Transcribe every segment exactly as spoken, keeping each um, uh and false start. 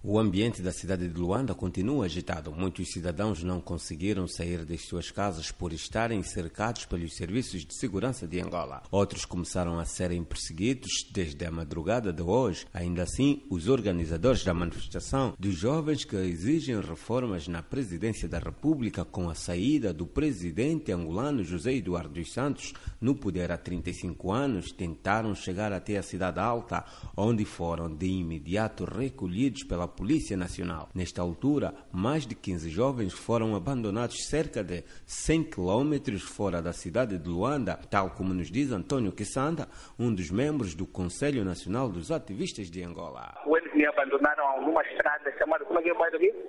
O ambiente da cidade de Luanda continua agitado. Muitos cidadãos não conseguiram sair das suas casas por estarem cercados pelos serviços de segurança de Angola. Outros começaram a serem perseguidos desde a madrugada de hoje. Ainda assim, os organizadores da manifestação dos jovens que exigem reformas na presidência da República com a saída do presidente angolano José Eduardo dos Santos no poder há trinta e cinco anos tentaram chegar até a Cidade Alta, onde foram de imediato recolhidos pela Polícia Nacional. Nesta altura, mais de quinze jovens foram abandonados cerca de cem quilômetros fora da cidade de Luanda, tal como nos diz Antônio Kisanda, um dos membros do Conselho Nacional dos Ativistas de Angola. Eles me abandonaram numa estrada chamada, como é que é o bairro aqui?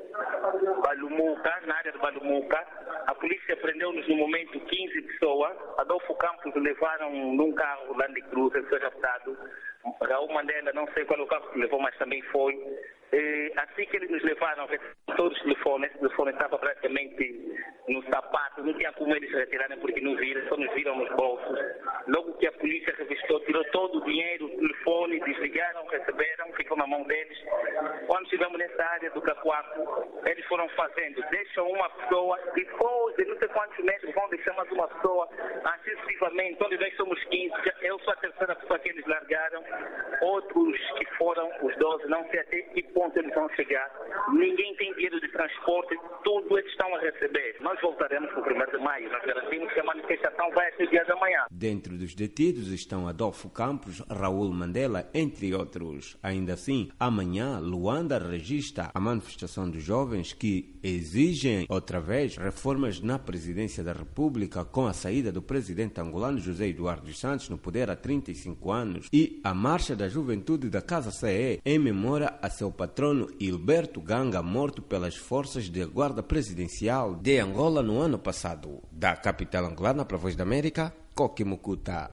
Balumuca, na área de Balumuca. A polícia prendeu-nos no momento quinze pessoas. Adolfo Campos levaram num carro Land Cruiser, foi raptado. Raul Mandela, não sei qual é o carro que levou, mas também foi. E, assim que eles nos levaram, todos os telefones, o telefone estava praticamente no sapato, não tinha como eles retirarem porque não viram, só nos viram nos bolsos. Logo que a polícia revistou, tirou todo o dinheiro, o telefone, desligaram, receberam, ficou na mão deles. Quando chegamos nessa área do Cacoaco, eles foram fazendo, deixam uma pessoa, depois de não sei quantos metros vão deixar mais uma pessoa, excessivamente, onde nós somos quinze, eu sou a terceira pessoa que eles largaram, outros que foram, os doze, não sei até que ponto eles vão chegar. Ninguém tem dinheiro de transporte, tudo eles estão a receber. Nós voltaremos para o primeiro de maio, nós garantimos que a manifestação vai até o dia da manhã. Dentro dos detidos estão Adolfo Campos, Raul Mandela, entre outros. Ainda assim, amanhã, Luanda registra a manifestação dos jovens que exigem, outra vez, reformas na presidência da República com a saída do presidente angolano José Eduardo dos Santos no poder há trinta e cinco anos e a Marcha da Juventude da Casa C E em memória a seu patrono Hilberto Ganga, morto pelas forças de guarda presidencial de Angola no ano passado. Da capital angolana para a Voz da América, Coque Mucuta.